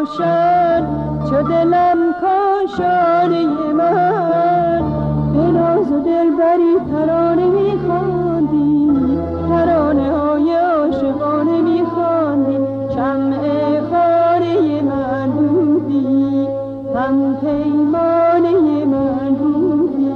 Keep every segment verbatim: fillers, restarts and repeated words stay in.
روشن چو دلم کاشانه من، به ناز و دلبری ترانه می‌خواندی، ترانه های عاشقانه می‌خواندی، شمع خانه من بودی، هم پیمانه من بودی.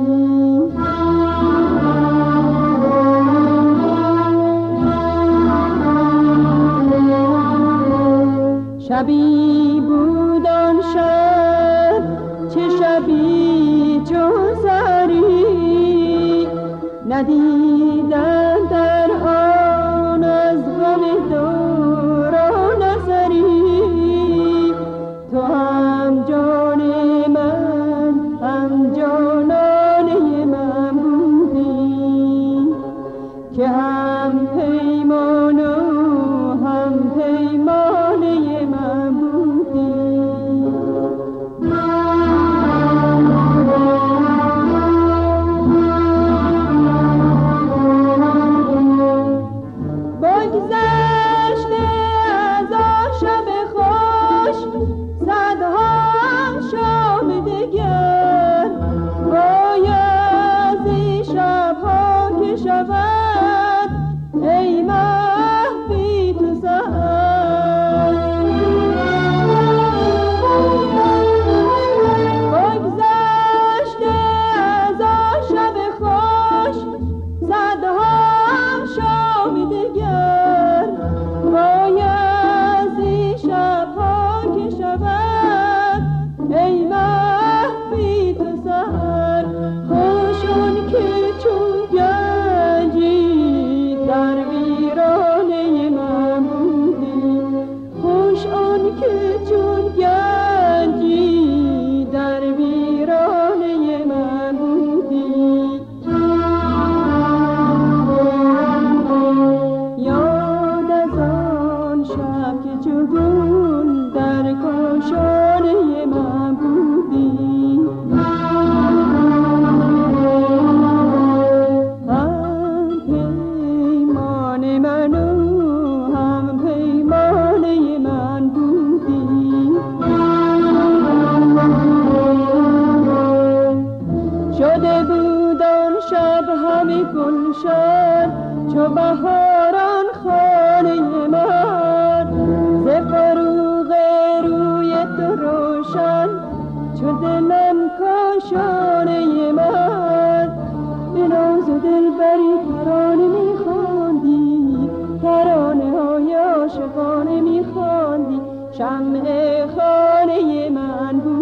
شبی بود آن شب چه شبی چون سحری، ندیدم در آن از غم دوران اثری. تو هم جان من هم جانانه من بودی، که هم پیمان و هم پیمانه من بودی. بگذشته از آن شب خوش صدها شام دگر، بایزی شبها که شود ای محبی تو سحر. بگذشته از آن شب خوش صدها شام دگر، بایزی شبها که شود ای محبی تو سحر. خوش آن که چون گنجی در ویرانه من بودی، خوش آن که چون گنجی در ویرانه من بودی. یاد از آن شب که چون در کاشانه من بودی، هم پیمان من و هم پیمانه من بودی. شده بود آن شب همه گلشن چو بهاران خانه من، ز فروغ روی تو روشن چو دلم کاشانه من. به ناز و دلبری ترانه می‌خواندی، ترانه های عاشقانه می‌خواندی، شمع خانه من بود.